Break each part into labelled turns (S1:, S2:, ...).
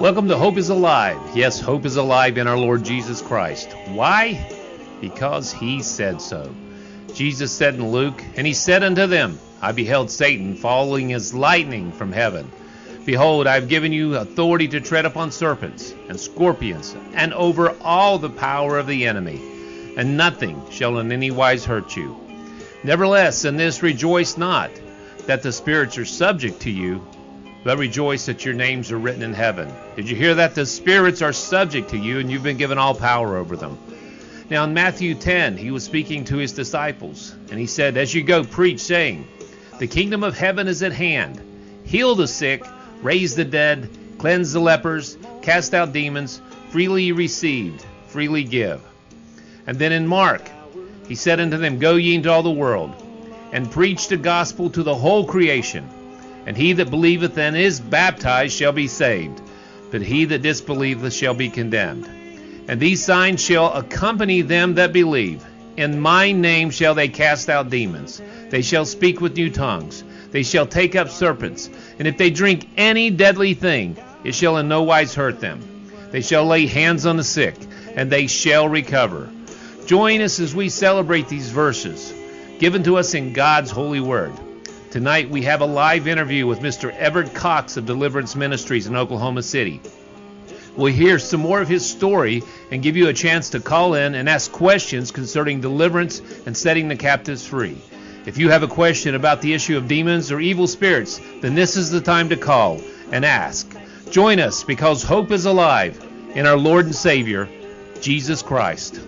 S1: Welcome to Hope is Alive. Yes, hope is alive in our Lord Jesus Christ. Why? Because he said so. Jesus said in Luke, "And he said unto them, I beheld Satan falling as lightning from heaven. Behold, I have given you authority to tread upon serpents and scorpions, and over all the power of the enemy, and nothing shall in any wise hurt you. Nevertheless, in this rejoice not, that the spirits are subject to you, but rejoice that your names are written in heaven." Did you hear that? The spirits are subject to you, and you've been given all power over them. Now in Matthew 10, he was speaking to his disciples, and he said, "As you go, preach, saying, the kingdom of heaven is at hand. Heal the sick, raise the dead, cleanse the lepers, cast out demons. Freely you received, freely give." And then in Mark, he said unto them, "Go ye into all the world, and preach the gospel to the whole creation. And he that believeth and is baptized shall be saved, but he that disbelieveth shall be condemned. And these signs shall accompany them that believe. In my name shall they cast out demons. They shall speak with new tongues. They shall take up serpents. And if they drink any deadly thing, it shall in no wise hurt them. They shall lay hands on the sick, and they shall recover." Join us as we celebrate these verses given to us in God's holy word. Tonight we have a live interview with Mr. Everett Cox of Deliverance Ministries in Oklahoma City. We'll hear some more of his story and give you a chance to call in and ask questions concerning deliverance and setting the captives free. If you have a question about the issue of demons or evil spirits, then this is the time to call and ask. Join us, because hope is alive in our Lord and Savior, Jesus Christ.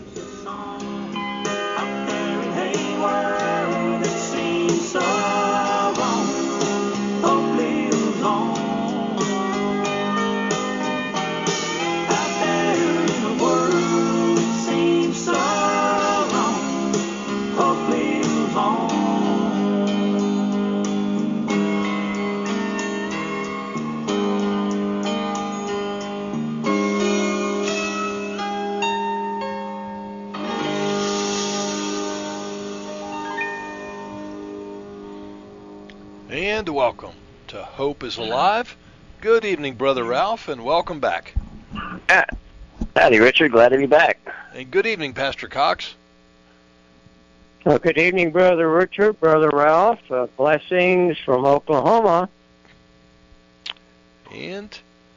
S2: And welcome to Hope is Alive. Good evening, Brother Ralph, and welcome back.
S3: Howdy, Richard. Glad to be back.
S2: And good evening, Pastor Cox.
S4: Well, good evening, Brother Richard, Brother Ralph. Blessings from Oklahoma.
S2: And,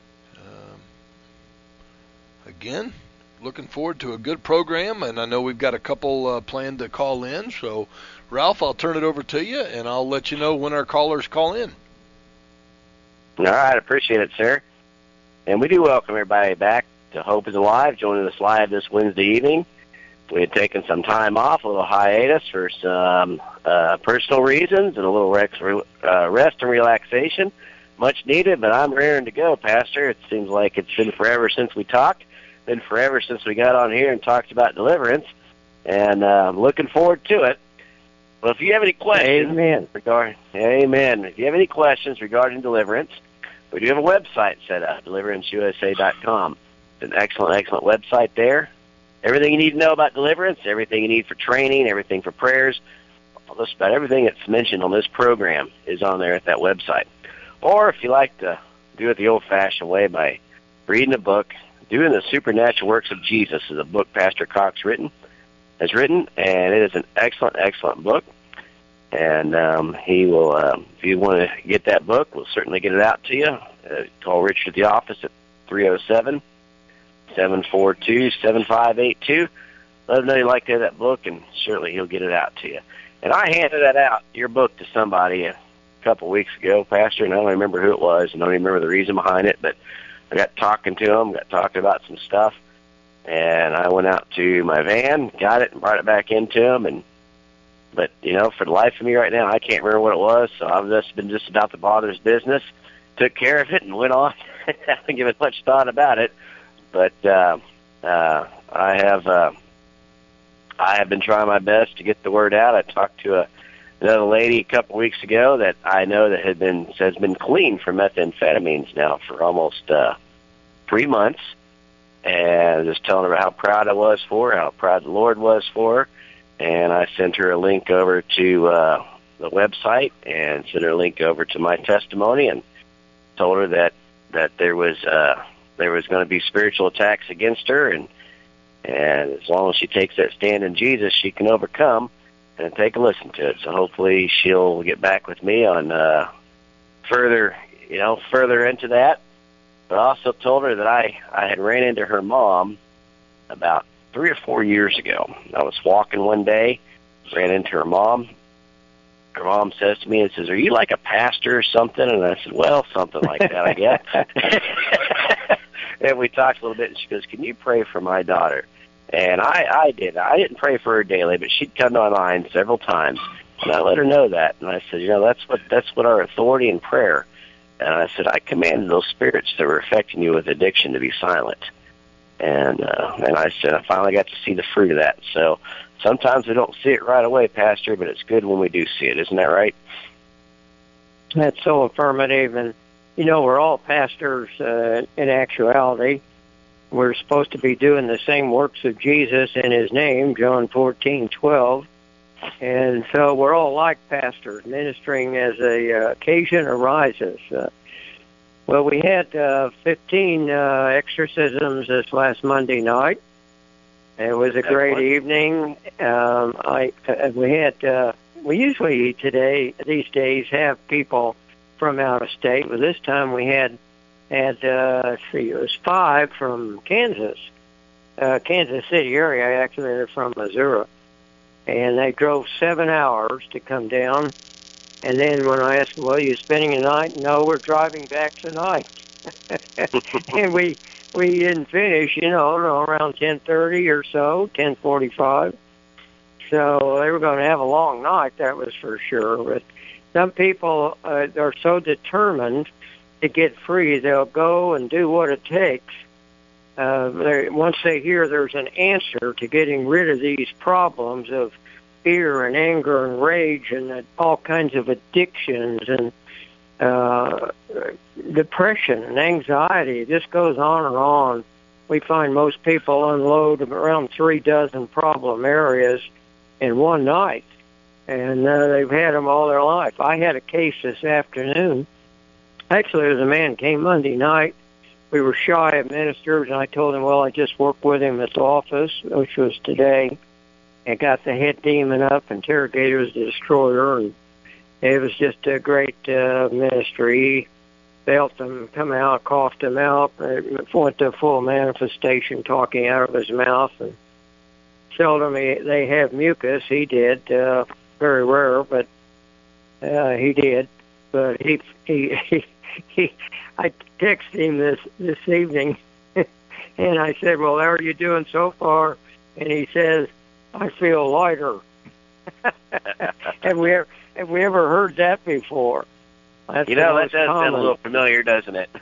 S2: again, looking forward to a good program, and I know we've got a couple planned to call in, so Ralph, I'll turn it over to you, and I'll let you know when our callers call in.
S3: All right, appreciate it, sir. And we do welcome everybody back to Hope is Alive, joining us live this Wednesday evening. We had taken some time off, a little hiatus for some personal reasons and a little rest and relaxation. Much needed, but I'm raring to go, Pastor. It seems like it's been forever since we talked, been forever since we got on here and talked about deliverance, and looking forward to it. Well, if you have any questions, Amen. If you have any questions regarding deliverance, we do have a website set up, deliveranceusa.com. It's an excellent website there. Everything you need to know about deliverance, everything you need for training, everything for prayers, just about everything that's mentioned on this program is on there at that website. Or if you like to do it the old-fashioned way by reading a book, Doing the Supernatural Works of Jesus is a book Pastor Cox has written, and it is an excellent book. And he will, if you want to get that book, we'll certainly get it out to you. Call Richard at the office at 307-742-7582. Let him know you like to have that book, and certainly he'll get it out to you. And I handed your book to somebody a couple of weeks ago, Pastor, and I don't remember who it was, and I don't even remember the reason behind it, but I got talking to him, got talking about some stuff, and I went out to my van, got it, and brought it back into him, but, for the life of me right now, I can't remember what it was, so I've just been about to bother his business, took care of it, and went on. I haven't given much thought about it, but I have been trying my best to get the word out. I talked to another lady a couple weeks ago that I know that has been clean from methamphetamines now for almost 3 months, and just telling her how proud I was for her, how proud the Lord was for her. And I sent her a link over to the website and sent her a link over to my testimony, and told her that there was there was going to be spiritual attacks against her, and as long as she takes that stand in Jesus, she can overcome. And take a listen to it. So hopefully she'll get back with me on further into that. But I also told her that I had ran into her mom about 3 or 4 years ago. I was walking one day, ran into her mom. Her mom says to me, "Are you like a pastor or something?" And I said, "Well, something like that, I guess." And we talked a little bit, and she goes, "Can you pray for my daughter?" And I did. I didn't pray for her daily, but she'd come to my mind several times, and I let her know that. And I said, that's what our authority in prayer. And I said, I commanded those spirits that were affecting you with addiction to be silent. And I said, I finally got to see the fruit of that. So sometimes we don't see it right away, Pastor, but it's good when we do see it. Isn't that right?
S4: That's so affirmative. And, we're all pastors in actuality. We're supposed to be doing the same works of Jesus in his name, John 14:12. And so we're all like pastors, ministering as the occasion arises. Well, we had 15 exorcisms this last Monday night. It was a great evening. We usually these days have people from out of state, but this time we had it was 5 from Kansas City area. Actually, they're from Missouri. And they drove 7 hours to come down. And then when I asked them, well, you spending the night? No, we're driving back tonight. And we didn't finish, around 10:30 or so, 10:45. So they were going to have a long night, that was for sure. But some people are so determined to get free, they'll go and do what it takes. Once they hear there's an answer to getting rid of these problems of fear and anger and rage and all kinds of addictions and depression and anxiety, this goes on and on. We find most people unload around 3 dozen problem areas in one night, and they've had them all their life. I had a case this afternoon. Actually, there was a man came Monday night. We were shy of ministers, and I told him, well, I just worked with him at the office, which was today, and got the head demon up, interrogators, the destroyer, and it was just a great ministry. He felt them come out, coughed them out, went to full manifestation, talking out of his mouth, and seldom they have mucus. He did, very rare, but he did. But he I texted him this evening, and I said, well, how are you doing so far? And he says, I feel lighter. Have we ever heard that before? That's
S3: that does sound a little familiar, doesn't it?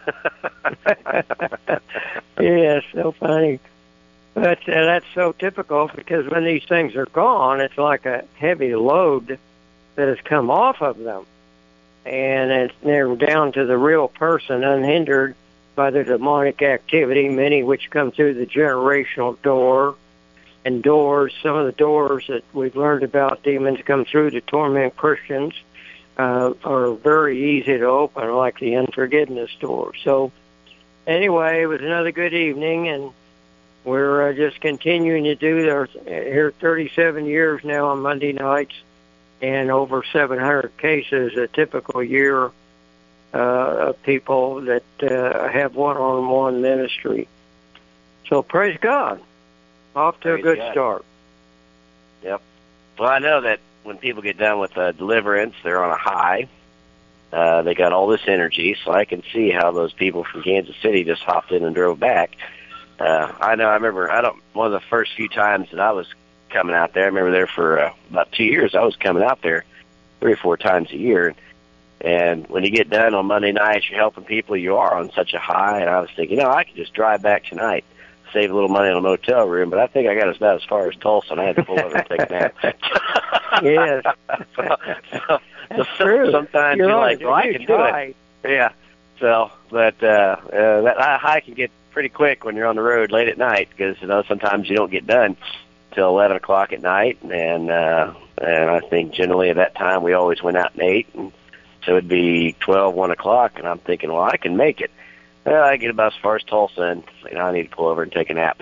S4: Yeah, so funny. But that's so typical, because when these things are gone, it's like a heavy load that has come off of them. And they're down to the real person, unhindered by the demonic activity, many which come through the generational door. And doors, some of the doors that we've learned about, demons come through to torment Christians, are very easy to open, like the unforgiveness door. So anyway, it was another good evening, and we're just continuing to do here 37 years now on Monday nights, and over 700 cases a typical year of people that have one-on-one ministry. So praise God. Off to a good start.
S3: Yep. Well, I know that when people get done with deliverance, they're on a high. They got all this energy, so I can see how those people from Kansas City just hopped in and drove back. I remember one of the first few times that I was coming out there, I remember there for about 2 years, I was coming out there 3 or 4 times a year. And when you get done on Monday nights, you're helping people, you are on such a high. And I was thinking, I could just drive back tonight, save a little money on a motel room, but I think I got about as far as Tulsa, and I had to pull over and take a nap.
S4: Yes.
S3: That's true. Sometimes you're like, well, I can do it. Yeah. So, but that high can get pretty quick when you're on the road late at night, because sometimes you don't get done till 11 o'clock at night, and I think generally at that time we always went out at 8, and so it'd be 12, 1 o'clock, and I'm thinking, well, I can make it. Well, I get about as far as Tulsa, and I need to pull over and take a nap.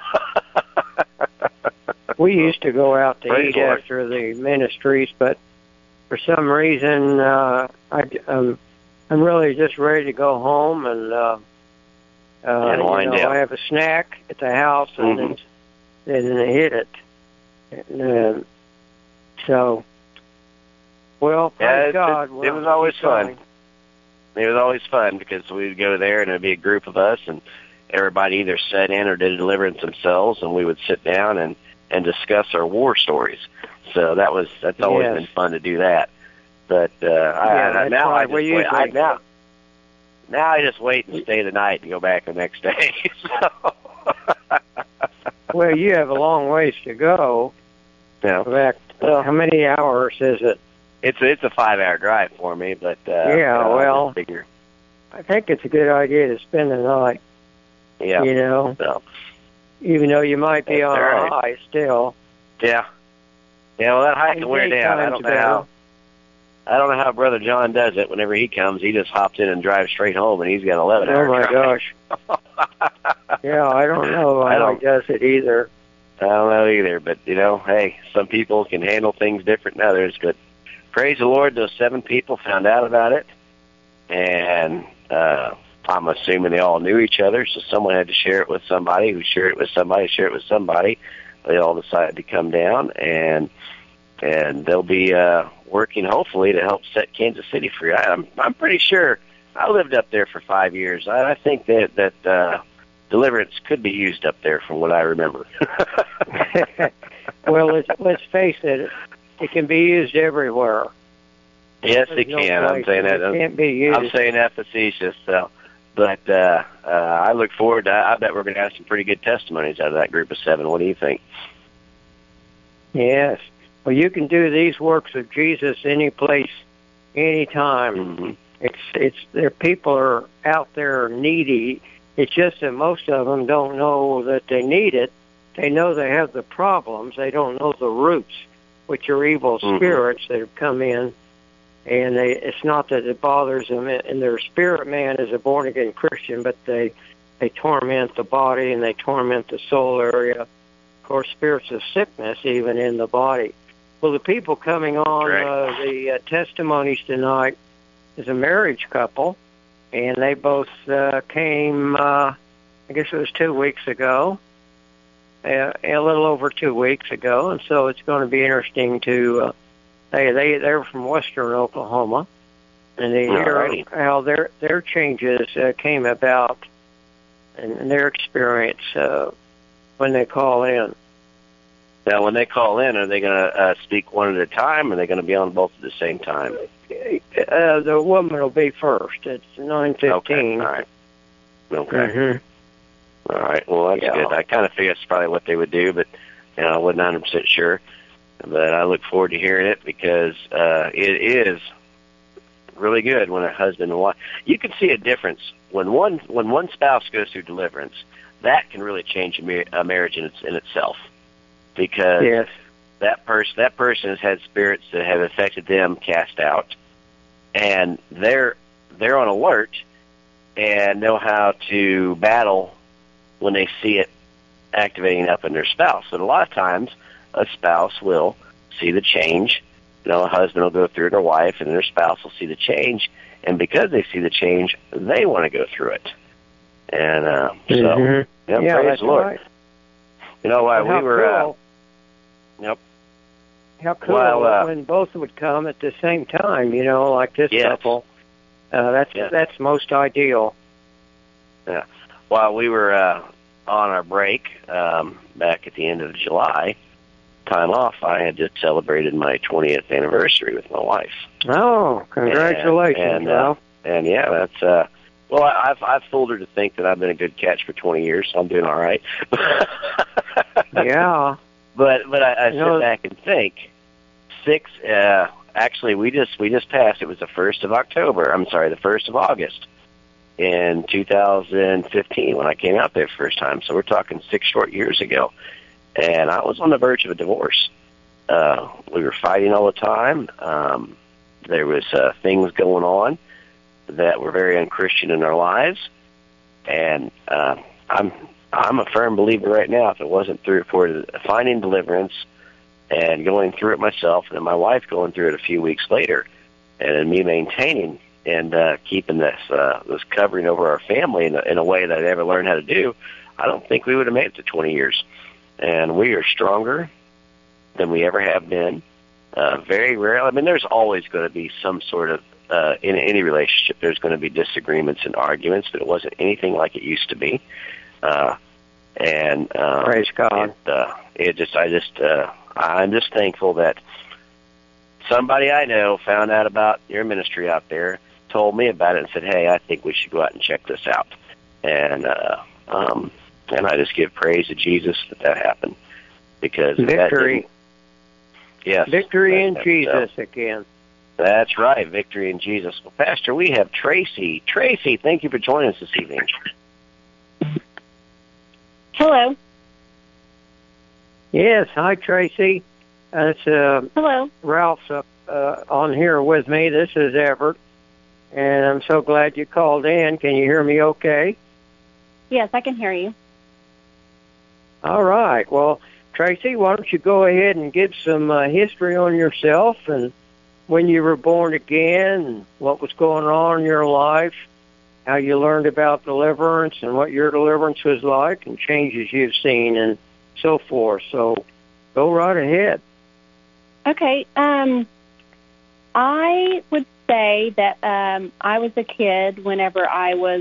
S4: We used to go out to
S3: Praise
S4: eat
S3: the Lord.
S4: after the ministries, but for some reason, I'm really just ready to go home and
S3: wind down.
S4: I have a snack at the house and then hit it. And, so, well, praise God.
S3: It was always fun. It was always fun because we would go there and it would be a group of us, and everybody either sat in or did a deliverance themselves, and we would sit down and discuss our war stories. So that's always been fun to do that. But now I just wait and stay the night and go back the next day. So.
S4: Well, you have a long ways to go.
S3: Yeah.
S4: Back, how many hours is it?
S3: It's a 5-hour drive for me, but
S4: well,
S3: figure.
S4: I think it's a good idea to spend the night.
S3: Yeah.
S4: So, even though you might be on a high still.
S3: Yeah. Yeah. Well, that hike can wear down. I don't know how Brother John does it. Whenever he comes, he just hops in and drives straight home, and he's got 11 hours.
S4: Oh my gosh. Yeah, I don't know how he does it either.
S3: I don't know either, but hey, some people can handle things different than others. But praise the Lord, those 7 people found out about it, and I'm assuming they all knew each other, so someone had to share it with somebody, who shared it with somebody, share it with somebody. They all decided to come down, and they'll be working hopefully to help set Kansas City free. I'm pretty sure. I lived up there for 5 years. I think that deliverance could be used up there, from what I remember.
S4: Well, let's face it. It can be used everywhere.
S3: Yes, it can. I'm saying that.
S4: It can't be used.
S3: I'm saying that facetious. So, but I look forward to. I bet we're going to have some pretty good testimonies out of that group of 7. What do you think?
S4: Yes. Well, you can do these works of Jesus any place, any time.
S3: Mm-hmm.
S4: Their people are out there needy. It's just that most of them don't know that they need it. They know they have the problems. They don't know the roots, which are evil spirits that have come in. And it's not that it bothers them. And their spirit man is a born-again Christian, but they torment the body and they torment the soul area. Of course, spirits of sickness even in the body. Well, the people coming on the testimonies tonight is a marriage couple, and they both came, I guess it was 2 weeks ago, a little over 2 weeks ago, and so it's going to be interesting to, they're from western Oklahoma, and they hear how their changes came about and their experience when they call in.
S3: Now, when they call in, are they going to speak one at a time, or are they going to be on both at the same time?
S4: The woman will be first. It's 9:15.
S3: Okay, all right. Okay.
S4: Mm-hmm.
S3: All right, well, that's good. I kind of figured that's probably what they would do, but I wasn't 100% sure. But I look forward to hearing it, because it is really good when a husband and wife... You can see a difference. When one spouse goes through deliverance, that can really change a marriage in itself. Because that person has had spirits that have affected them cast out, and they're on alert and know how to battle when they see it activating up in their spouse. And a lot of times, a spouse will see the change. A husband will go through it, or wife, and their spouse will see the change. And because they see the change, they want to go through it. And praise the Lord.
S4: Right.
S3: While we were...
S4: Cool. How cool when both would come at the same time, like this couple. That's most ideal.
S3: Yeah. While we were on our break back at the end of July, time off, I had just celebrated my 20th anniversary with my wife.
S4: Oh, congratulations, Ralph.
S3: And that's... well, I've fooled her to think that I've been a good catch for 20 years, so I'm doing all right.
S4: Yeah.
S3: But I sit back and think, actually we just passed. It was the 1st of October. I'm sorry, the 1st of August in 2015 when I came out there first time. So we're talking 6 short years ago, and I was on the verge of a divorce. We were fighting all the time. There was things going on that were very unchristian in our lives, And I'm a firm believer right now. If it wasn't for finding deliverance and going through it myself, and then my wife going through it a few weeks later, and then me maintaining and keeping this covering over our family in a way that I never learned how to do, I don't think we would have made it to 20 years. And we are stronger than we ever have been. Very rarely. I mean, there's always going to be some sort of, in any relationship, there's going to be disagreements and arguments, but it wasn't anything like it used to be.
S4: Praise God.
S3: I'm just thankful that somebody I know found out about your ministry out there, told me about it, and said, "Hey, I think we should go out and check this out." And I just give praise to Jesus that happened, because
S4: victory.
S3: Yes,
S4: victory in Jesus again.
S3: That's right, victory in Jesus. Well, Pastor, we have Tracy. Tracy, thank you for joining us this evening.
S5: Hello.
S4: Yes, hi, Tracy. It's
S5: Hello.
S4: Ralph's on here with me. This is Everett, and I'm so glad you called in. Can you hear me okay?
S5: Yes, I can hear you.
S4: All right. Well, Tracy, why don't you go ahead and give some history on yourself and when you were born again, and what was going on in your life, how you learned about deliverance and what your deliverance was like, and changes you've seen and so forth. So go right ahead.
S5: Okay. I would say that I was a kid whenever I was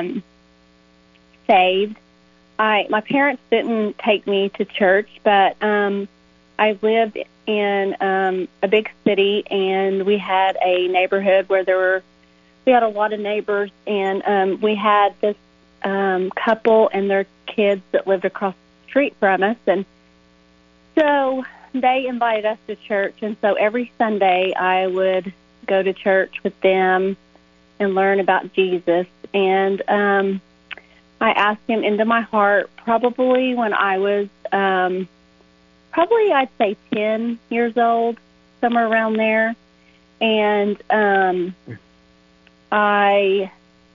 S5: saved. My parents didn't take me to church, but I lived in a big city, and we had a neighborhood where we had a lot of neighbors, and we had this couple and their kids that lived across the street from us, and so they invited us to church, and so every Sunday I would go to church with them and learn about Jesus, and I asked him into my heart probably when I was, I'd say 10 years old, somewhere around there. And I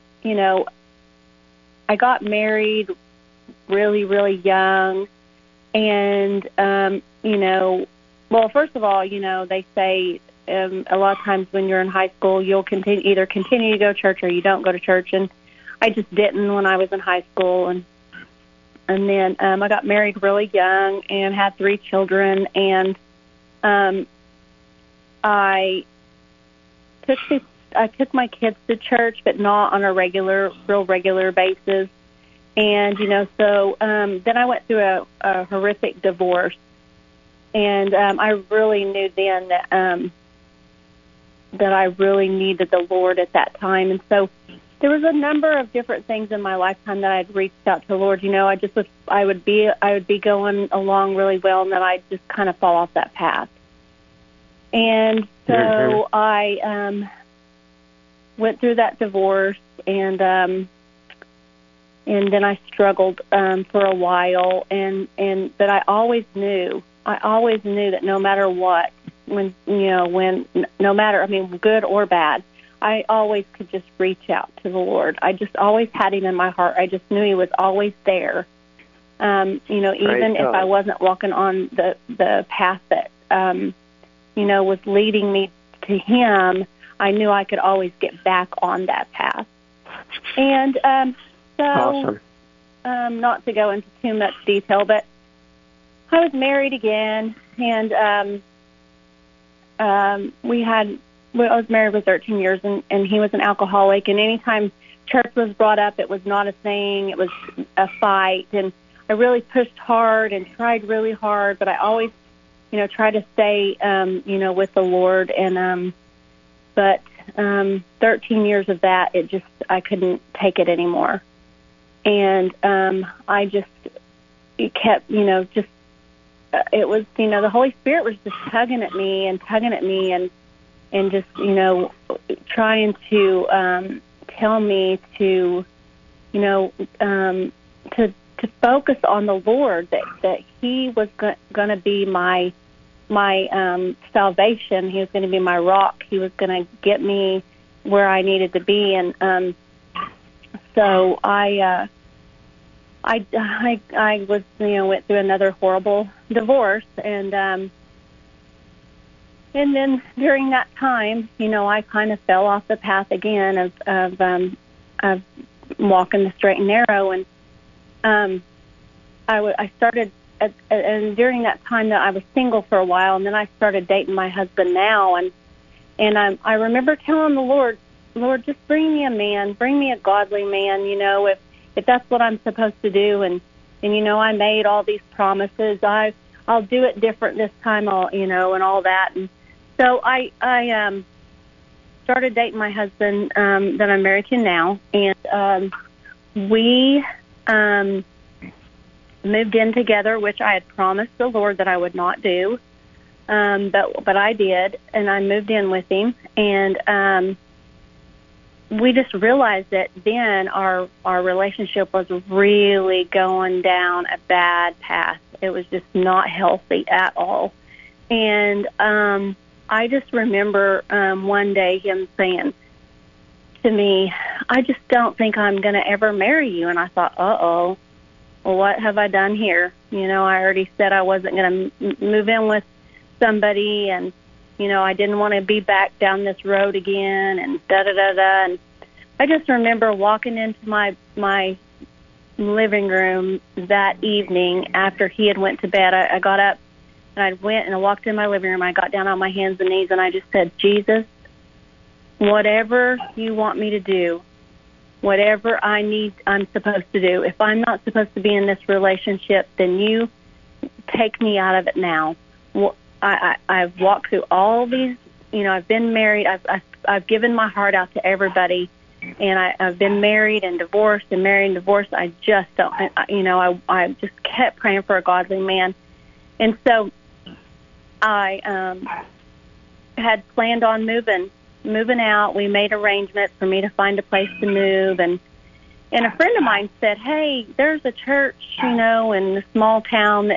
S5: got married really, really young. And, well, first of all, they say a lot of times when you're in high school, you'll either continue to go to church or you don't go to church. And I just didn't when I was in high school, and then I got married really young and had 3 children, and I took my kids to church, but not on a real regular basis, and so then I went through a horrific divorce, and I really knew then that I really needed the Lord at that time, and so there was a number of different things in my lifetime that I'd reached out to the Lord. I would be going along really well, and then I'd just kind of fall off that path. And so I went through that divorce, and then I struggled for a while, but I always knew that no matter what, no matter good or bad, I always could just reach out to the Lord. I just always had him in my heart. I just knew he was always there. Even if I wasn't walking on the path that, was leading me to him, I knew I could always get back on that path. And
S4: Awesome.
S5: Not to go into too much detail, but I was married again, and I was married for 13 years, and he was an alcoholic, and anytime church was brought up, it was not a thing. It was a fight, and I really pushed hard and tried really hard, but I always, tried to stay, with the Lord, and but 13 years of that, I couldn't take it anymore, and it kept, it was, the Holy Spirit was just tugging at me, and just, trying to tell me to, to focus on the Lord, that he was going to be my salvation. He was going to be my rock. He was going to get me where I needed to be. And so I was, went through another horrible divorce, and then during that time, I kind of fell off the path again of walking the straight and narrow, and I started, and during that time that I was single for a while, and then I started dating my husband now, and I remember telling the Lord, just bring me a man, bring me a godly man, if that's what I'm supposed to do, and I made all these promises, I'll do it different this time, and all that, and so I started dating my husband that I'm married to now, and we moved in together, which I had promised the Lord that I would not do, but I did, and I moved in with him, and we just realized that then our relationship was really going down a bad path. It was just not healthy at all, and I just remember one day him saying to me, I just don't think I'm going to ever marry you. And I thought, uh-oh, well, what have I done here? I already said I wasn't going to move in with somebody, and, I didn't want to be back down this road again, and da-da-da-da. And I just remember walking into my living room that evening after he had went to bed. I got up, and I went and I walked in my living room. I got down on my hands and knees, and I just said, Jesus, whatever you want me to do, whatever I'm supposed to do, if I'm not supposed to be in this relationship, then you take me out of it now. I've walked through all these, I've been married. I've given my heart out to everybody, and I've been married and divorced and married and divorced. I just don't, I just kept praying for a godly man. And so I had planned on moving out. We made arrangements for me to find a place to move, and a friend of mine said, hey, there's a church, in a small town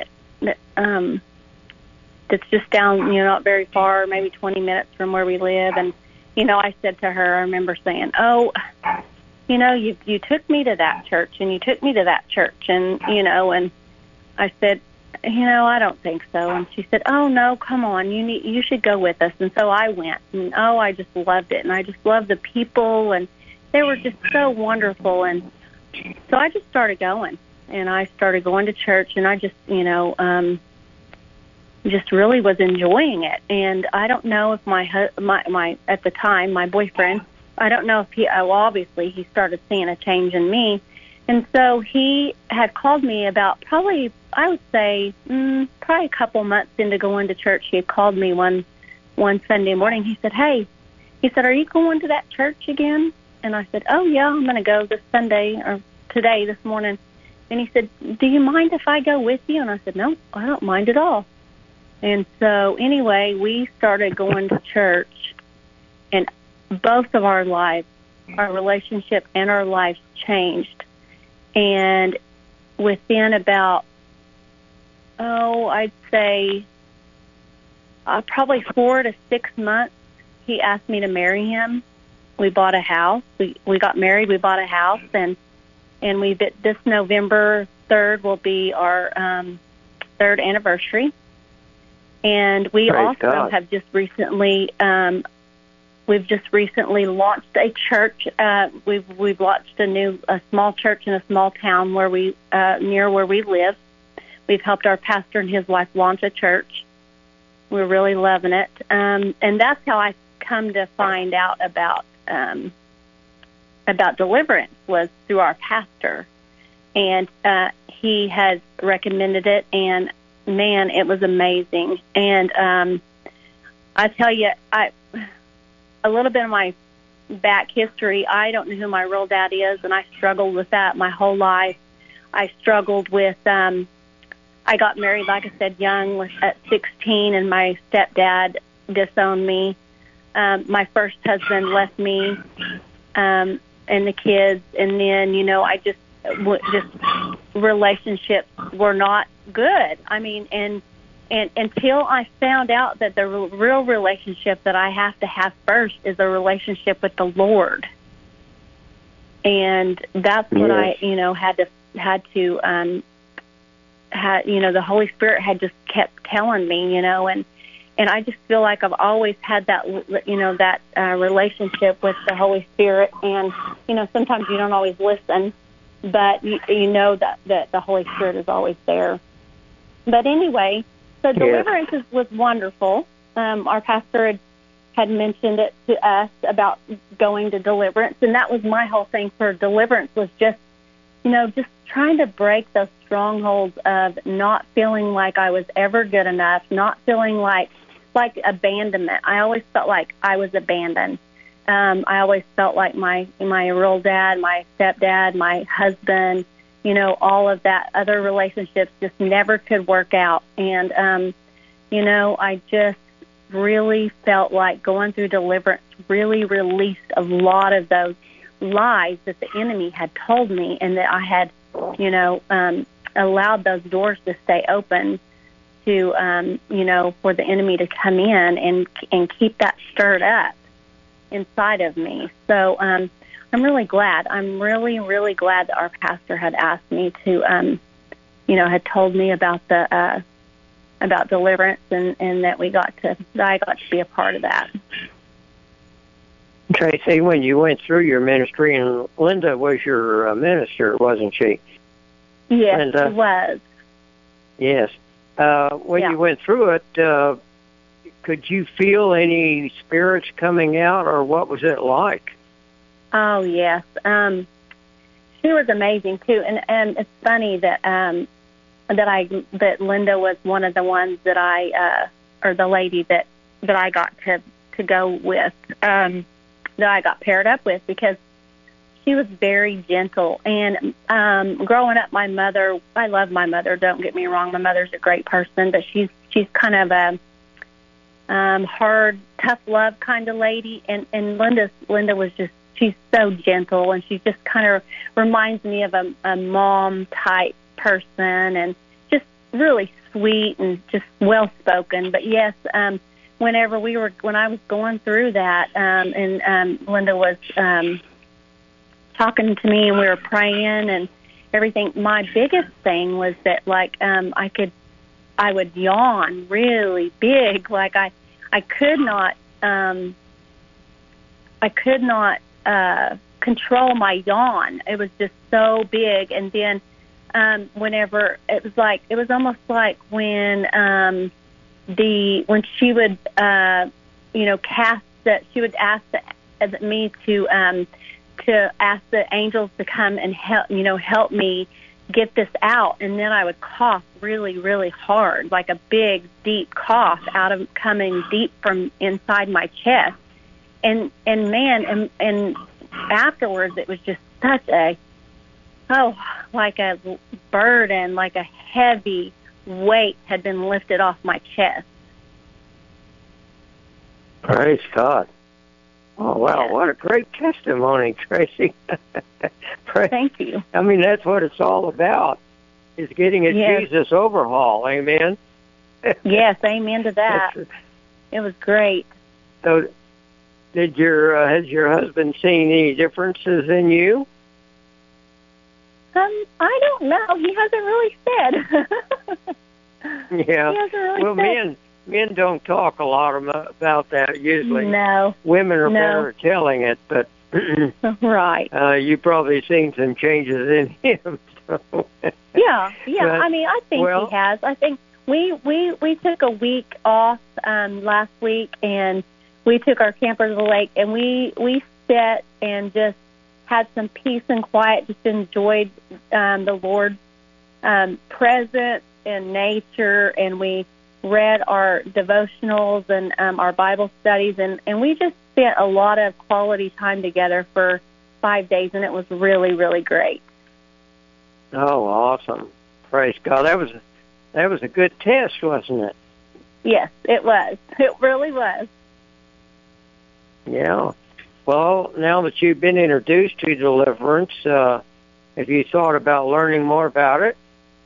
S5: that's just down, not very far, maybe 20 minutes from where we live. And, I said to her, I remember saying, oh, you took me to that church, and you took me to that church, and, and I said, I don't think so. And she said, oh, no, come on, you should go with us. And so I went, and I just loved it, and I just loved the people, and they were just so wonderful. And so I just started going, and I started going to church, and I just, just really was enjoying it. And I don't know if my at the time, my boyfriend, I don't know if obviously he started seeing a change in me. And so he had called me about probably, I would say, probably a couple months into going to church. He had called me one Sunday morning. He said, hey, are you going to that church again? And I said, oh, yeah, I'm going to go this Sunday, or today, this morning. And he said, do you mind if I go with you? And I said, no, I don't mind at all. And so anyway, we started going to church, and both of our lives, our relationship and our lives changed. And within about, I'd say probably 4 to 6 months, he asked me to marry him. We bought a house. We got married. We bought a house, and this November 3rd will be our 3rd anniversary. And we also have just recently, we've just recently launched a church. We've launched a small church in a small town where near where we live. We've helped our pastor and his wife launch a church. We're really loving it, and that's how I come to find out about deliverance, was through our pastor, and he has recommended it, and man, it was amazing. And I tell you, a little bit of my back history, I don't know who my real dad is, and I struggled with that my whole life. I struggled with, I got married, like I said, young, at 16, and my stepdad disowned me. My first husband left me and the kids, and then, I just relationships were not good. I mean, and until I found out that the real relationship that I have to have first is a relationship with the Lord. And that's what I, had to, the Holy Spirit had just kept telling me, and I just feel like I've always had that, that relationship with the Holy Spirit. And, sometimes you don't always listen, but you know that the Holy Spirit is always there. But anyway, so deliverance was wonderful. Our pastor had mentioned it to us about going to deliverance, and that was my whole thing for deliverance, was just trying to break those strongholds of not feeling like I was ever good enough, not feeling like abandonment. I always felt like I was abandoned. I always felt like my real dad, my stepdad, my husband, all of that other relationships just never could work out. And, I just really felt like going through deliverance really released a lot of those lies that the enemy had told me, and that I had, allowed those doors to stay open to, for the enemy to come in and keep that stirred up inside of me. So I'm really glad. I'm really, really glad that our pastor had asked me to, had told me about about deliverance, and that I got to be a part of that.
S4: Tracy, when you went through your ministry, and Linda was your minister, wasn't she?
S5: Yes,
S4: Linda?
S5: She was.
S4: Yes. When you went through it, could you feel any spirits coming out, or what was it like?
S5: Oh, yes. She was amazing, too. And it's funny that that Linda was one of the ones that or the lady that I got to go with, that I got paired up with, because she was very gentle. And growing up, my mother, I love my mother, don't get me wrong, my mother's a great person, but she's kind of a hard, tough love kind of lady. And Linda was just, she's so gentle, and she just kind of reminds me of a mom type person, and just really sweet and just well spoken. But yes, when I was going through that, and Linda was talking to me, and we were praying and everything, my biggest thing was that, like, I would yawn really big, like I could not control my yawn. It was just so big. And then whenever it was almost like when she would cast that, she would ask me to ask the angels to come and help me get this out, and then I would cough really, really hard, like a big, deep cough coming deep from inside my chest. And afterwards, it was just such like a burden, like a heavy weight had been lifted off my chest.
S4: Praise God. Oh, wow, What a great testimony, Tracy.
S5: Thank you.
S4: I mean, that's what it's all about, is getting a Jesus overhaul, amen?
S5: Yes, amen to that. It was great.
S4: So, has your husband seen any differences in you?
S5: I don't know. He hasn't really said.
S4: Yeah.
S5: He hasn't really
S4: said. Men don't talk a lot about that usually.
S5: No.
S4: Women are better at telling it, but
S5: right.
S4: You've probably seen some changes in him. So.
S5: Yeah.
S4: But,
S5: I mean, I think he has. I think we took a week off last week, and we took our camper to the lake, and we sat and just had some peace and quiet, just enjoyed the Lord's presence and nature, and we read our devotionals and our Bible studies, and we just spent a lot of quality time together for 5 days, and it was really, really great.
S4: Oh, awesome. Praise God. That was a good test, wasn't it?
S5: Yes, it was. It really was.
S4: Yeah. Well, now that you've been introduced to deliverance, have you thought about learning more about it?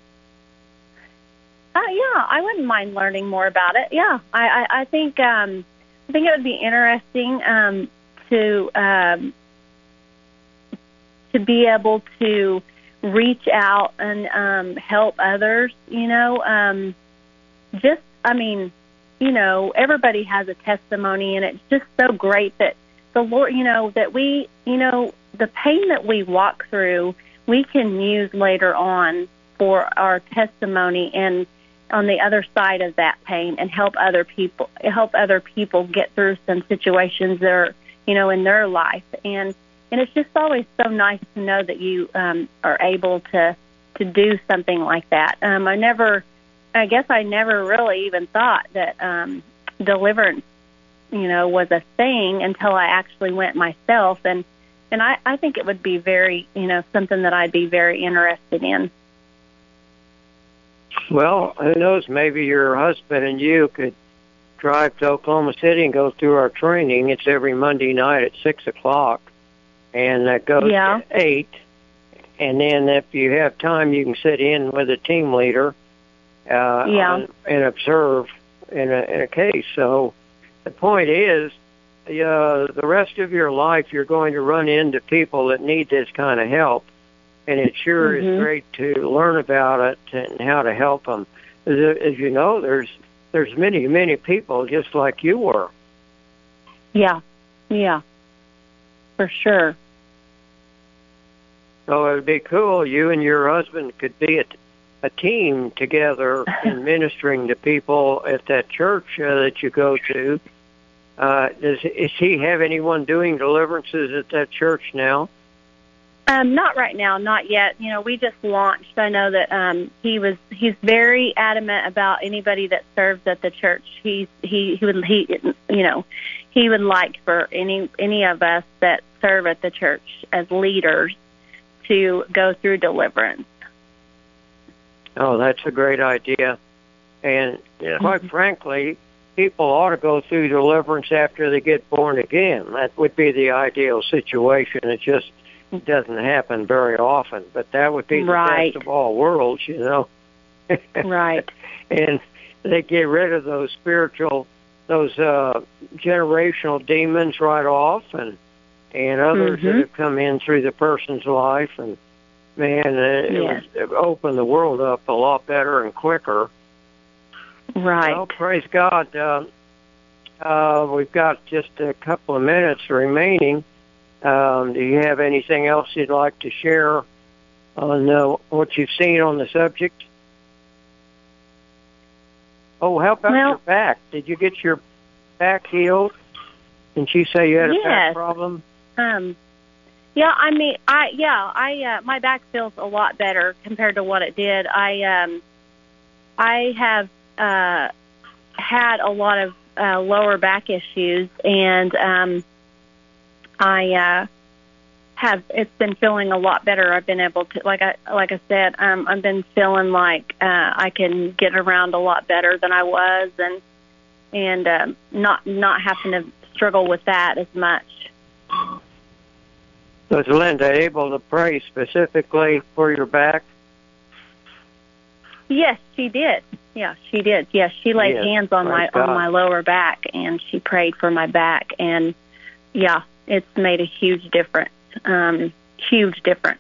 S5: Yeah, I wouldn't mind learning more about it. Yeah, I think it would be interesting to to be able to reach out and help others, everybody has a testimony, and it's just so great that the Lord, that we, the pain that we walk through, we can use later on for our testimony and on the other side of that pain, and help other people get through some situations that are, in their life. And it's just always so nice to know that you are able to do something like that. I guess I never really even thought that deliverance, was a thing until I actually went myself. And I think it would be very, something that I'd be very interested in.
S4: Well, who knows? Maybe your husband and you could drive to Oklahoma City and go through our training. It's every Monday night at 6:00, and that goes to 8. And then if you have time, you can sit in with a team leader and observe in a case. So the point is, the rest of your life, you're going to run into people that need this kind of help. And it sure is great to learn about it and how to help them. As you know, there's many, many people just like you were.
S5: Yeah, for sure.
S4: So it would be cool. You and your husband could be a team together in ministering to people at that church that you go to. Does he have anyone doing deliverances at that church now?
S5: Not right now, not yet. We just launched. I know that he's very adamant about anybody that serves at the church. He would like for any of us that serve at the church as leaders to go through deliverance.
S4: Oh, that's a great idea. And quite frankly, people ought to go through deliverance after they get born again. That would be the ideal situation. It just doesn't happen very often, but that would be the best of all worlds,
S5: Right.
S4: And they get rid of those generational demons right off, and others that have come in through the person's life, and man, it opened the world up a lot better and quicker.
S5: Right.
S4: Well, praise God. We've got just a couple of minutes remaining. Do you have anything else you'd like to share on what you've seen on the subject? Oh, how about your back? Did you get your back healed? Didn't you say you had a back problem?
S5: My back feels a lot better compared to what it did. I have had a lot of lower back issues, and it's been feeling a lot better. I've been able to, like I said, I've been feeling like I can get around a lot better than I was, and not having to struggle with that as much.
S4: Was Linda able to pray specifically for your back?
S5: Yes, she did. Yeah, she did. Yes, she laid hands on my lower back, and she prayed for my back, and it's made a huge difference. Huge difference.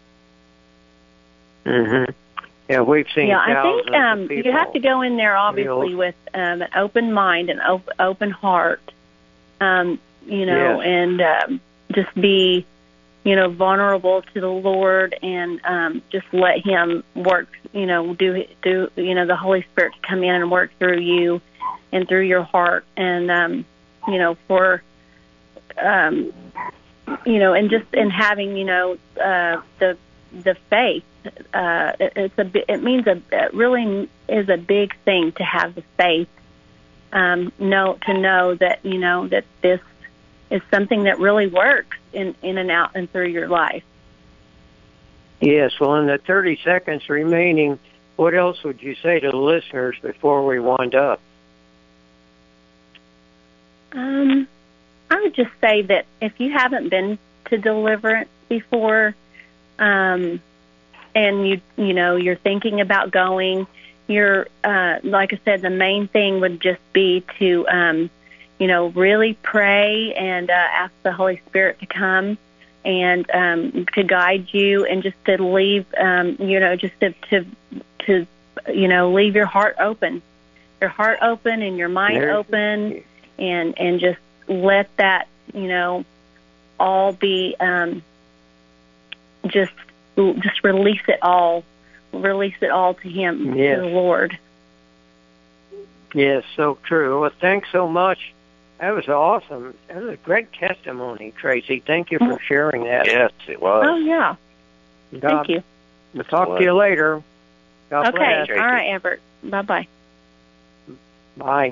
S4: Mm-hmm. Yeah, we've seen.
S5: Yeah, I think you have to go in there obviously with an open mind and open heart. And just be, vulnerable to the Lord, and just let Him work. Do the Holy Spirit to come in and work through you and through your heart, and for. And just in having, the faith, it means it really is a big thing to have the faith, to know that, that this is something that really works in and out and through your life.
S4: Yes. Well, in the 30 seconds remaining, what else would you say to the listeners before we wind up?
S5: I would just say that if you haven't been to deliverance before, and you're thinking about going, like I said, the main thing would just be to, really pray and ask the Holy Spirit to come and to guide you, and just to leave, just to leave your heart open and your mind open, and just let that, all be, just release it all to Him, to the Lord.
S4: Yes, so true. Well, thanks so much. That was awesome. That was a great testimony, Tracy. Thank you for sharing that.
S3: Yes, it was.
S5: Oh, yeah. Thank you.
S4: We'll talk to you later. God
S5: okay.
S4: bless.
S5: All right, Everett. Bye-bye.
S4: Bye.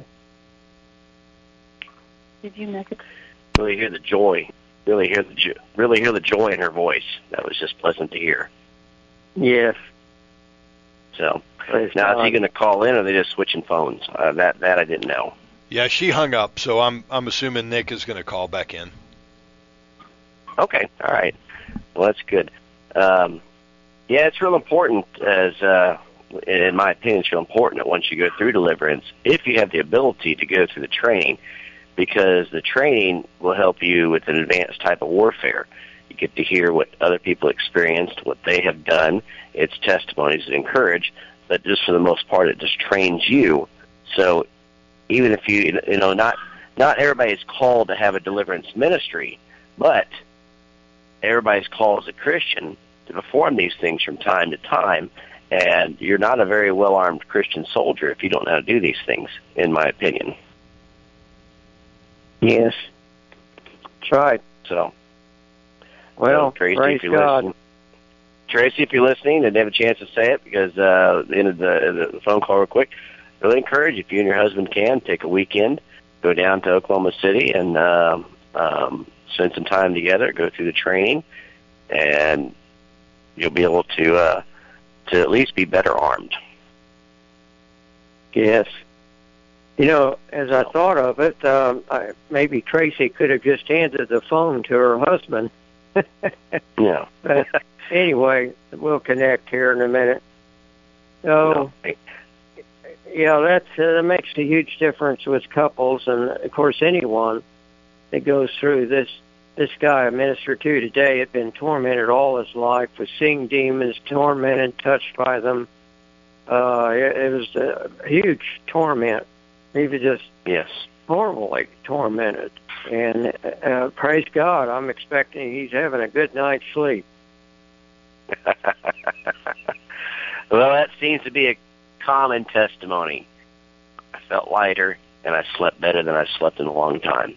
S5: Did you make it?
S3: Really hear the joy. Really hear the joy in her voice. That was just pleasant to hear.
S4: Yes.
S3: So now, is he going to call in, or are they just switching phones? That I didn't know.
S2: Yeah, she hung up, so I'm assuming Nick is going to call back in.
S3: Okay, all right. Well, that's good. Yeah, it's real important, in my opinion, it's real important that once you go through deliverance, if you have the ability to go through the training, because the training will help you with an advanced type of warfare. You get to hear what other people experienced, what they have done. It's testimonies that encourage, but just for the most part, it just trains you. So even if not everybody's called to have a deliverance ministry, but everybody's called as a Christian to perform these things from time to time, and you're not a very well-armed Christian soldier if you don't know how to do these things, in my opinion.
S4: Yes. That's right.
S3: So,
S4: well,
S3: Tracy,
S4: praise
S3: if you're
S4: God.
S3: listening, Tracy, if you're listening, and have a chance to say it, because the end of the phone call real quick, really encourage, if you and your husband can, take a weekend, go down to Oklahoma City and spend some time together, go through the training, and you'll be able to at least be better armed.
S4: Yes. As I thought of it, maybe Tracy could have just handed the phone to her husband.
S3: Yeah.
S4: But anyway, we'll connect here in a minute. So, yeah, that makes a huge difference with couples, and of course anyone that goes through this. This guy I ministered to today had been tormented all his life, was seeing demons, tormented, touched by them. It was a huge torment. He was just horribly tormented. And praise God, I'm expecting he's having a good night's sleep.
S3: Well, that seems to be a common testimony. I felt lighter, and I slept better than I slept in a long time.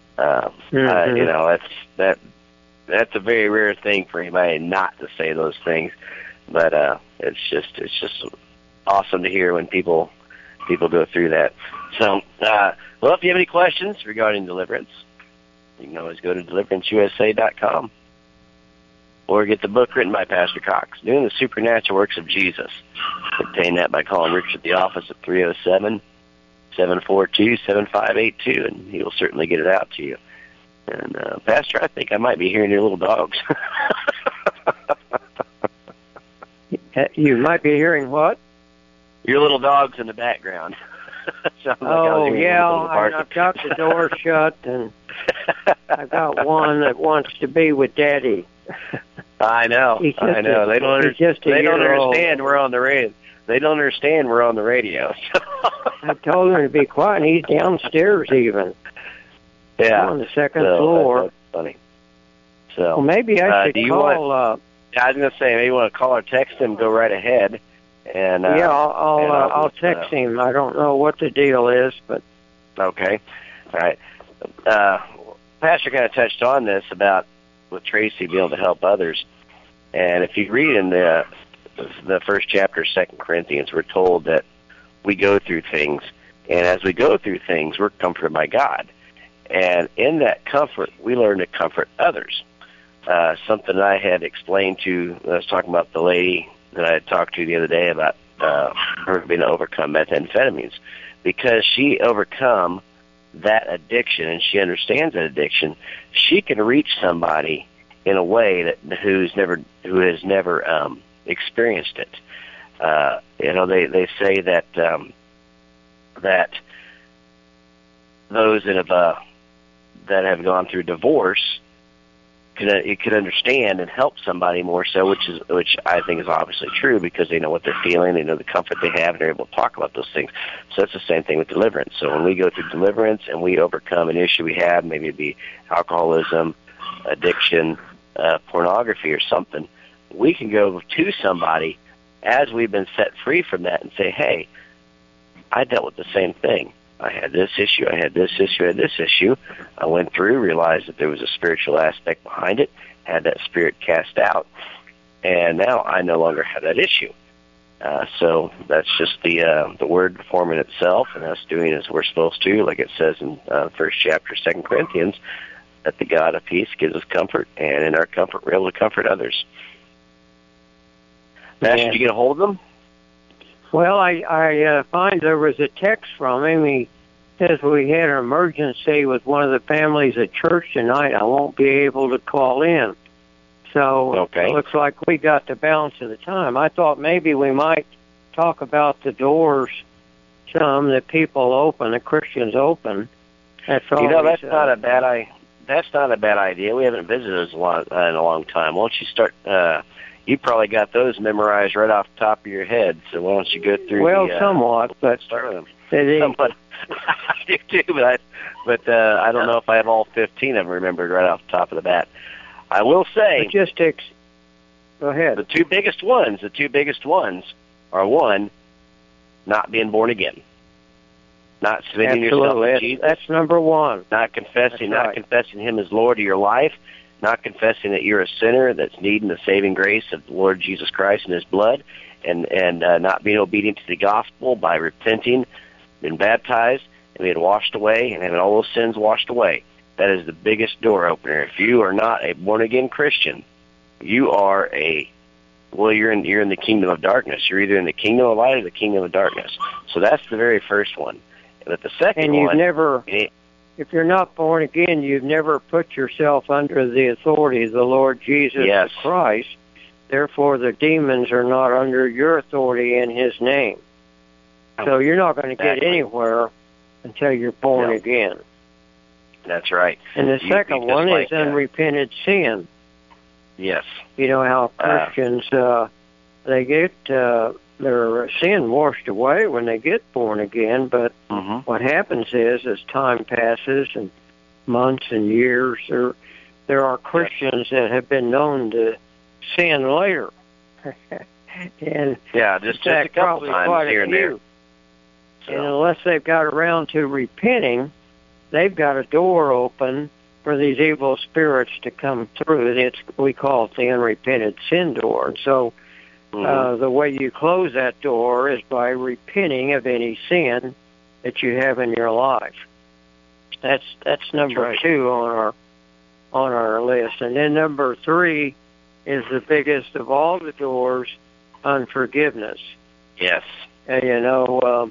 S3: That's a very rare thing for anybody not to say those things, but it's just awesome to hear when people go through that. So, well, if you have any questions regarding deliverance, you can always go to deliveраnceusa.com or get the book written by Pastor Cox, Doing the Supernatural Works of Jesus. Obtain that by calling Richard at the office at 307-742-7582, and he'll certainly get it out to you. And, Pastor, I think I might be hearing your little dogs.
S4: You might be hearing what?
S3: Your little dogs in the background. I've got the door shut, and I've got one that wants to be with Daddy. I know. They don't understand we're on the radio. They don't understand we're on the radio.
S4: I told him to be quiet, and he's downstairs even.
S3: Yeah.
S4: On the second floor.
S3: That's funny. So,
S4: well, maybe I should call.
S3: I was going to say, maybe you want to call or text him, go right ahead. And
S4: I'll text him. I don't know what the deal is, but
S3: okay, all right. Pastor kind of touched on this about with Tracy being able to help others, and if you read in the first chapter of 2 Corinthians, we're told that we go through things, and as we go through things, we're comforted by God, and in that comfort, we learn to comfort others. Something I had explained to, I was talking about the lady that I had talked to the other day about her being able to overcome methamphetamines, because she overcome that addiction and she understands that addiction. She can reach somebody in a way that who has never experienced it. They say that that those that have gone through divorce could understand and help somebody more so, which I think is obviously true because they know what they're feeling, they know the comfort they have, and they're able to talk about those things. So that's the same thing with deliverance. So when we go through deliverance and we overcome an issue we have, maybe it be alcoholism, addiction, pornography or something, we can go to somebody as we've been set free from that and say, hey, I dealt with the same thing. I had this issue, I had this issue, I had this issue. I went through, realized that there was a spiritual aspect behind it, had that spirit cast out, and now I no longer have that issue. So that's just the word forming itself and us doing as we're supposed to, like it says in first chapter, 2 Corinthians, that the God of peace gives us comfort, and in our comfort we're able to comfort others. Matt, did you get a hold of them?
S4: Well, I find there was a text from him. He says we had an emergency with one of the families at church tonight. I won't be able to call in. So It looks like we got the balance of the time. I thought maybe we might talk about the doors some that people open, the Christians open. That's always,
S3: that's not a bad idea. We haven't visited those in a long time. Why don't you start... you probably got those memorized right off the top of your head, so why don't you go through
S4: somewhat, but
S3: start with them. Somewhat. I do too, but I don't know if I have all 15 of them remembered right off the top of the bat. I will say...
S4: Go ahead.
S3: The two biggest ones are, one, not being born again. Not submitting yourself to Jesus.
S4: That's number one.
S3: Not confessing Him as Lord of your life. Not confessing that you're a sinner that's needing the saving grace of the Lord Jesus Christ and His blood, and not being obedient to the gospel by repenting, being baptized, and being washed away, and having all those sins washed away. That is the biggest door opener. If you are not a born-again Christian, you are you're in the kingdom of darkness. You're either in the kingdom of light or the kingdom of darkness. So that's the very first one. But the second one...
S4: If you're not born again, you've never put yourself under the authority of the Lord Jesus Christ. Therefore, the demons are not under your authority in His name. So you're not going to get anywhere until you're born again.
S3: That's right.
S4: And the second one is unrepented sin.
S3: Yes.
S4: You know how Christians, they get their sin washed away when they get born again, but what happens is, as time passes and months and years, there are Christians that have been known to sin later. And
S3: just a couple times here and there.
S4: So. And unless they've got around to repenting, they've got a door open for these evil spirits to come through. We call it the unrepented sin door. And so the way you close that door is by repenting of any sin that you have in your life. That's number two on our list. And then number three is the biggest of all the doors, unforgiveness.
S3: Yes.
S4: And,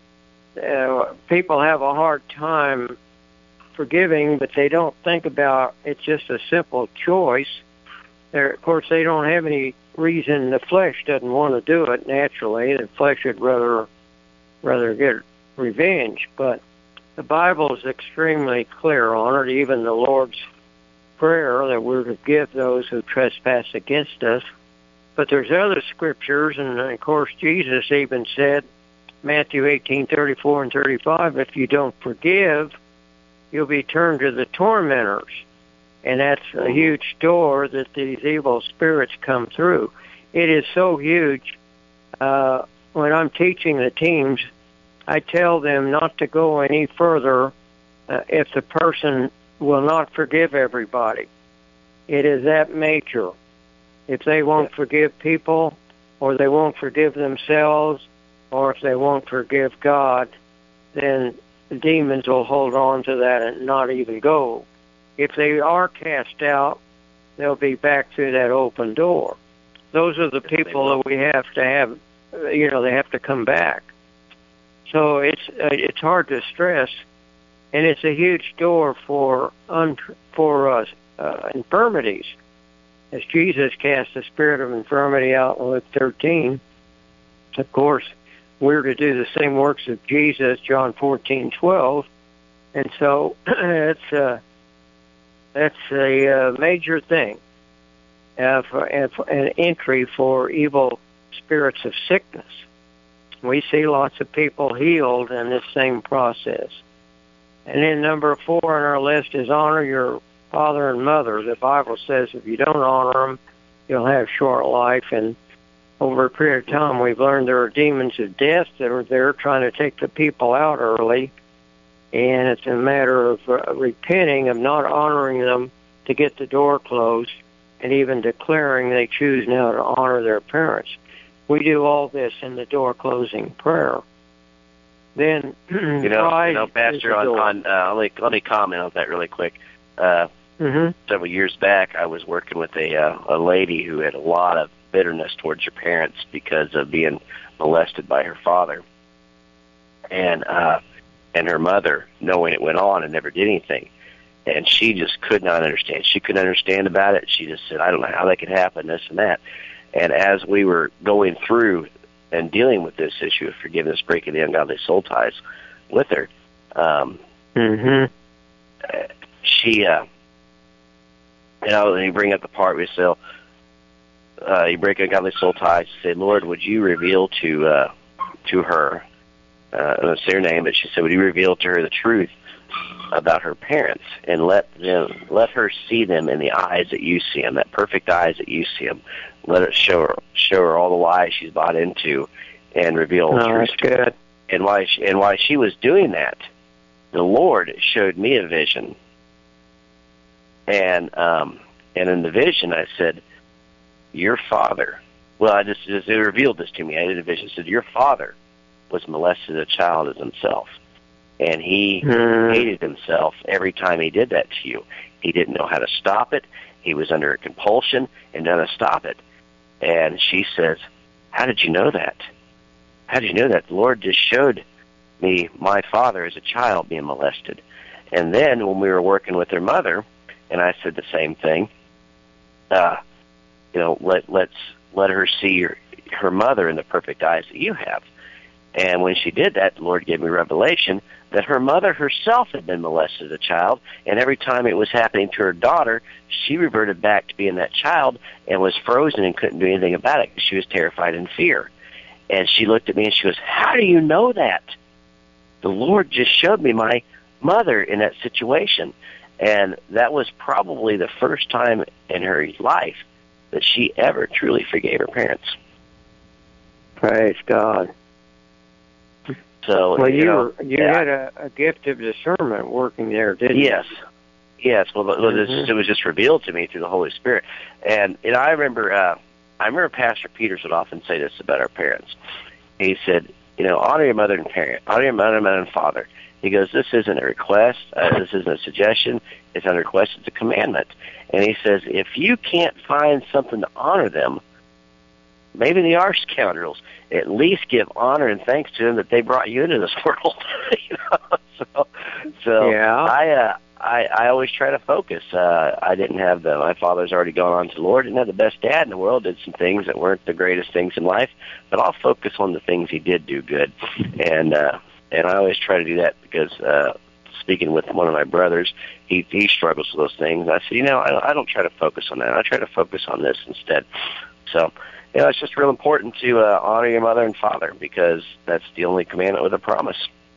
S4: people have a hard time forgiving, but they don't think about it's just a simple choice. Of course, they don't have any reason. The flesh doesn't want to do it naturally. The flesh would rather get revenge. But the Bible is extremely clear on it, even the Lord's Prayer, that we're to forgive those who trespass against us. But there's other scriptures, and of course Jesus even said, Matthew 18:34 and 35, if you don't forgive, you'll be turned to the tormentors. And that's a huge door that these evil spirits come through. It is so huge. When I'm teaching the teams, I tell them not to go any further if the person will not forgive everybody. It is that major. If they won't forgive people, or they won't forgive themselves, or if they won't forgive God, then the demons will hold on to that and not even go. If they are cast out, they'll be back through that open door. Those are the people that we have to have, they have to come back. So it's hard to stress, and it's a huge door for infirmities. As Jesus cast the spirit of infirmity out in Luke 13, of course, we're to do the same works of Jesus, John 14:12, and so That's a major thing for an entry for evil spirits of sickness. We see lots of people healed in this same process. And then number 4 on our list is honor your father and mother. The Bible says if you don't honor them, you'll have short life. And over a period of time, we've learned there are demons of death that are there trying to take the people out early. And it's a matter of repenting of not honoring them to get the door closed, and even declaring they choose now to honor their parents. We do all this in the door closing prayer. Then,
S3: Pastor, let me comment on that really quick. Several years back, I was working with a lady who had a lot of bitterness towards her parents because of being molested by her father, and her mother, knowing it went on, and never did anything. And she just could not understand. She couldn't understand about it. She just said, I don't know how that could happen, this and that. And as we were going through and dealing with this issue of forgiveness, breaking the ungodly soul ties with her, she, you bring up the part where you break ungodly soul ties, say, Lord, would you reveal to her, I don't say her name, but she said, would you reveal to her the truth about her parents, and let her see them in the eyes that you see them, that perfect eyes that you see them. Let it show her all the lies she's bought into, and reveal the truth.
S4: That's good.
S3: And while she was doing that, the Lord showed me a vision, and in the vision I said, your father. Well, it revealed this to me. I did a vision. It said, your father was molested as a child as himself. And he hated himself every time he did that to you. He didn't know how to stop it. He was under a compulsion and didn't know how to stop it. And she says, how did you know that? How did you know that? The Lord just showed me my father as a child being molested. And then when we were working with her mother, and I said the same thing, let her see her mother in the perfect eyes that you have. And when she did that, the Lord gave me revelation that her mother herself had been molested as a child, and every time it was happening to her daughter, she reverted back to being that child and was frozen and couldn't do anything about it because she was terrified and fear. And she looked at me and she goes, how do you know that? The Lord just showed me my mother in that situation. And that was probably the first time in her life that she ever truly forgave her parents.
S4: Praise God.
S3: So,
S4: well, you had a gift of discernment working there, didn't you?
S3: Yes. Well, it was just revealed to me through the Holy Spirit. And I remember Pastor Peters would often say this about our parents. He said, honor your mother and mother and father. He goes, this isn't a request. This isn't a suggestion. It's not a request. It's a commandment. And he says, if you can't find something to honor them, maybe they are scoundrels. At least give honor and thanks to them that they brought you into this world. Yeah. I always try to focus. I didn't have my father's already gone on to the Lord. Didn't have the best dad in the world. Did some things that weren't the greatest things in life, but I'll focus on the things he did do good. And I always try to do that because speaking with one of my brothers, he struggles with those things. I said, I don't try to focus on that. I try to focus on this instead. So. It's just real important to honor your mother and father because that's the only commandment with a promise.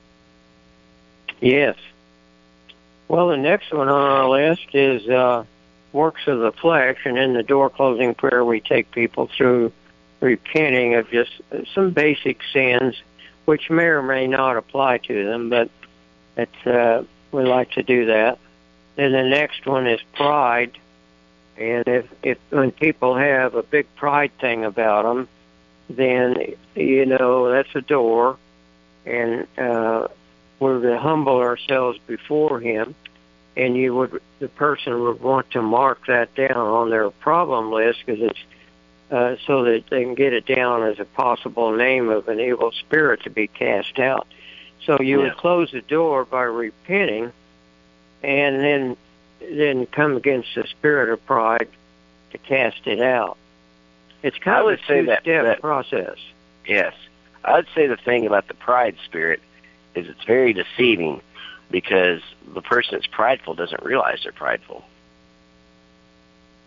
S4: Yes. Well, the next one on our list is works of the flesh, and in the door closing prayer we take people through repenting of just some basic sins, which may or may not apply to them, but we like to do that. Then the next one is pride. And if when people have a big pride thing about them, then, that's a door. And we're to humble ourselves before him. And the person would want to mark that down on their problem list because it's so that they can get it down as a possible name of an evil spirit to be cast out. So you would close the door by repenting and then come against the spirit of pride to cast it out. It's kind of a two-step process.
S3: Yes. I would say the thing about the pride spirit is it's very deceiving because the person that's prideful doesn't realize they're prideful.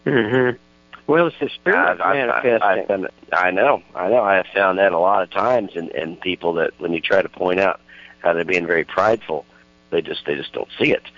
S4: Mm-hmm. Well, it's the spirit manifesting.
S3: I know. I have found that a lot of times in people that when you try to point out how they're being very prideful, they just don't see it.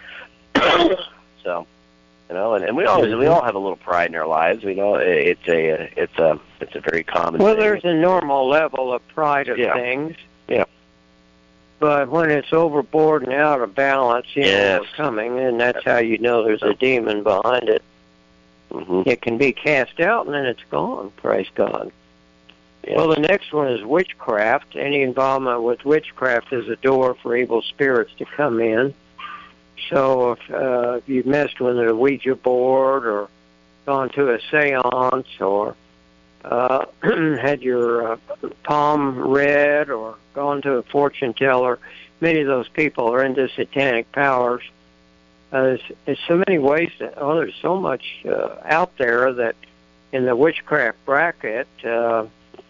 S3: So, and we all have a little pride in our lives. We know it's a very common thing.
S4: Well, there's a normal level of pride of things.
S3: Yeah.
S4: But when it's overboard and out of balance, it's coming, and that's how you know there's a demon behind it.
S3: Mm-hmm.
S4: It can be cast out, and then it's gone. Praise God. Yes. Well, the next one is witchcraft. Any involvement with witchcraft is a door for evil spirits to come in. So if you've messed with a Ouija board or gone to a seance or had your palm read or gone to a fortune teller, many of those people are into satanic powers. There's so many ways there's so much out there that in the witchcraft bracket, a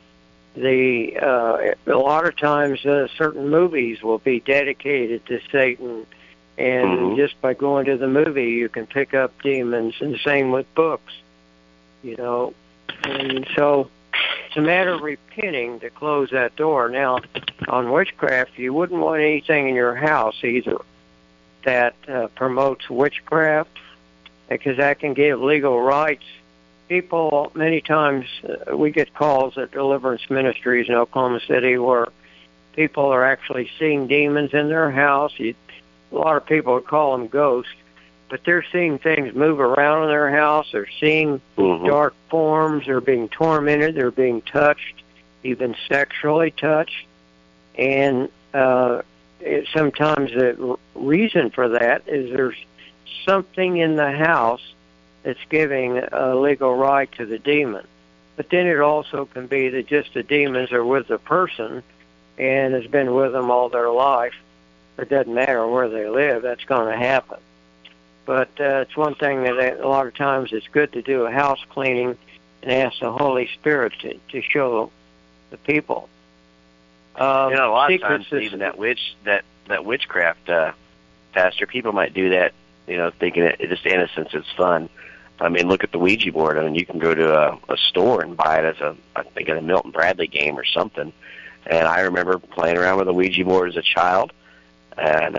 S4: lot of times certain movies will be dedicated to Satan, and just by going to the movie, you can pick up demons, and the same with books, and so it's a matter of repenting to close that door. Now, on witchcraft, you wouldn't want anything in your house either that promotes witchcraft, because that can give legal rights. People, many times, we get calls at Deliverance Ministries in Oklahoma City where people are actually seeing demons in their house. A lot of people would call them ghosts, but they're seeing things move around in their house. They're seeing dark forms. They're being tormented. They're being touched, even sexually touched. And sometimes the reason for that is there's something in the house that's giving a legal right to the demon. But then it also can be that just the demons are with the person and has been with them all their life. It doesn't matter where they live. That's going to happen. But it's one thing that a lot of times it's good to do a house cleaning and ask the Holy Spirit to show the people.
S3: A lot of times even that witchcraft, Pastor, people might do that, thinking it just innocence, it's fun. I mean, look at the Ouija board. I mean, you can go to a store and buy it as I think a Milton Bradley game or something. And I remember playing around with a Ouija board as a child, and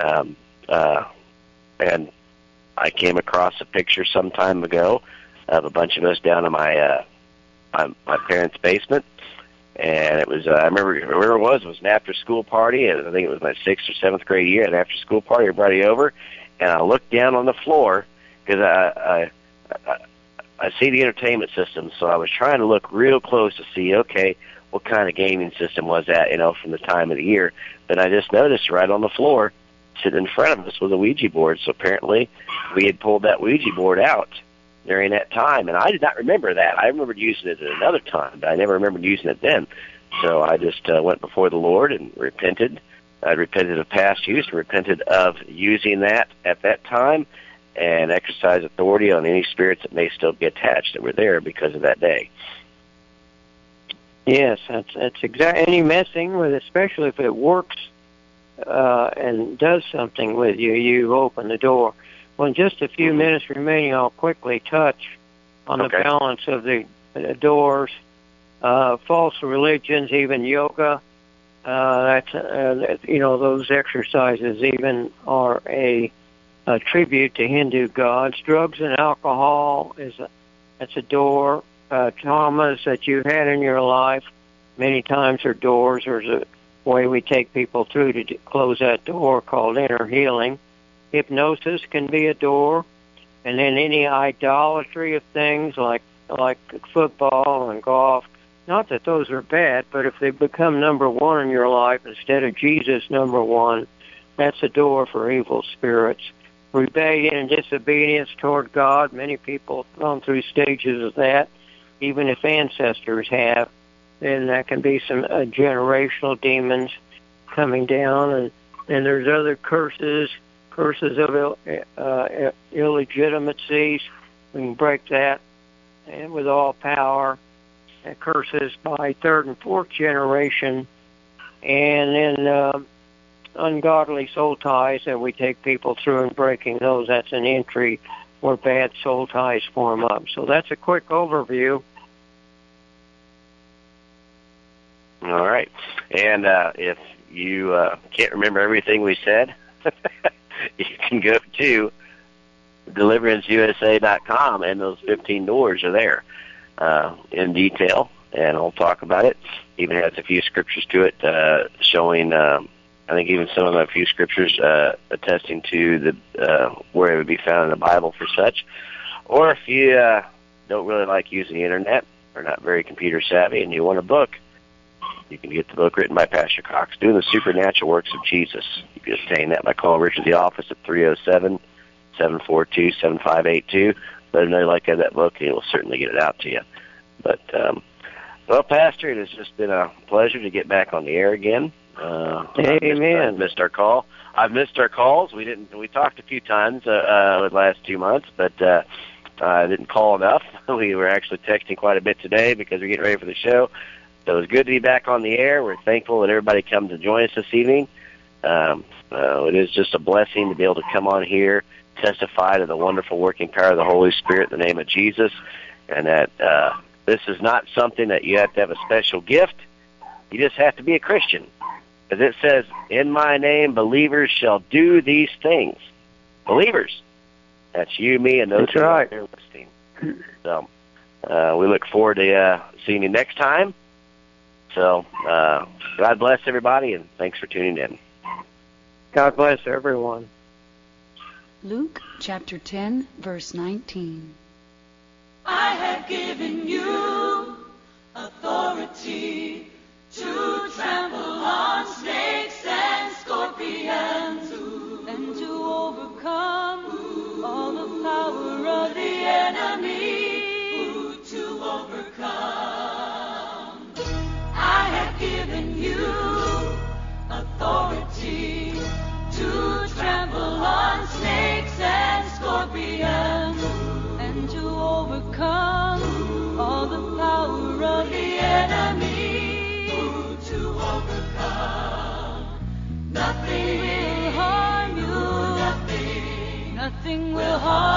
S3: I came across a picture some time ago of a bunch of us down in my parents' basement. And it was, I remember where it was an after-school party. I think it was my 6th or 7th grade year, an after-school party, everybody over. And I looked down on the floor because I see the entertainment system, so I was trying to look real close to see, okay, what kind of gaming system was that, from the time of the year. But I just noticed right on the floor, sitting in front of us, was a Ouija board. So apparently we had pulled that Ouija board out during that time, and I did not remember that. I remembered using it at another time, but I never remembered using it then. So I just went before the Lord and repented. I repented of past use, repented of using that at that time, and exercised authority on any spirits that may still be attached that were there because of that day.
S4: Yes, that's exactly. Any messing with, especially if it works and does something with you, you open the door. Well, in just a few minutes remaining, I'll quickly touch on the balance of the doors. False religions, even yoga, those exercises even are a tribute to Hindu gods. Drugs and alcohol that's a door. Traumas that you've had in your life many times are doors. There's a way we take people through to close that door called inner healing. Hypnosis can be a door, and then any idolatry of things like football and golf. Not that those are bad, but if they become number one in your life instead of Jesus number one, that's a door for evil spirits. Rebellion and disobedience toward God. Many people have gone through stages of that, even if ancestors have. Then that can be some generational demons coming down, and there's other curses of illegitimacies. We can break that, and with all power. Curses by 3rd and 4th generation, and then ungodly soul ties, and we take people through and breaking those. That's an entry where bad soul ties form up. So that's a quick overview.
S3: All right. And if you can't remember everything we said, you can go to DeliveranceUSA.com, and those 15 doors are there in detail, and I'll talk about it. Even has a few scriptures to it showing, I think even some of them have a few scriptures attesting to the where it would be found in the Bible for such. Or if you don't really like using the Internet or not very computer savvy and you want a book, you can get the book written by Pastor Cox, Doing the Supernatural Works of Jesus. You can obtain that by calling Richard at the office at 307-742-7582. Let him know you like that book, and he'll certainly get it out to you. But, well, Pastor, it has just been a pleasure to get back on the air again.
S4: Amen.
S3: I've missed our call. I've missed our calls. We talked a few times the last 2 months, but I didn't call enough. We were actually texting quite a bit today because we're getting ready for the show. So it was good to be back on the air. We're thankful that everybody come to join us this evening. It is just a blessing to be able to come on here, testify to the wonderful working power of the Holy Spirit in the name of Jesus, and that this is not something that you have to have a special gift. You just have to be a Christian. As it says, in my name, believers shall do these things. Believers. That's you, me, and those
S4: who are
S3: there listening. So we look forward to seeing you next time. So God bless everybody, and thanks for tuning in.
S4: God bless everyone.
S6: Luke chapter 10, verse 19.
S7: I have given you authority to trample on snakes and scorpions and to overcome all the power of the enemy. To overcome. I have given you authority to trample on snakes and scorpions and to overcome all the power of the enemy. To overcome. Nothing will harm you. Nothing will harm you.